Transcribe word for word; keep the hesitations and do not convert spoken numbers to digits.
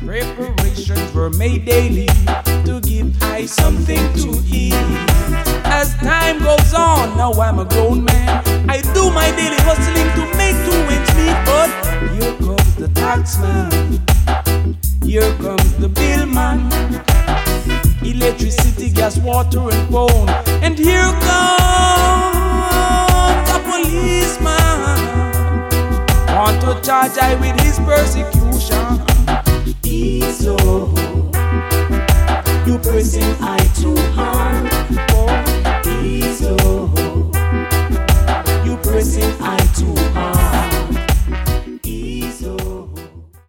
Preparations were made daily to give I something to eat. As time goes on, now I'm a grown man. I do my daily hustling to make two ends meet. But here comes the taxman, here comes the bill man, electricity, gas, water and phone. And here comes the policeman, want to charge I with his persecution. So you pressing I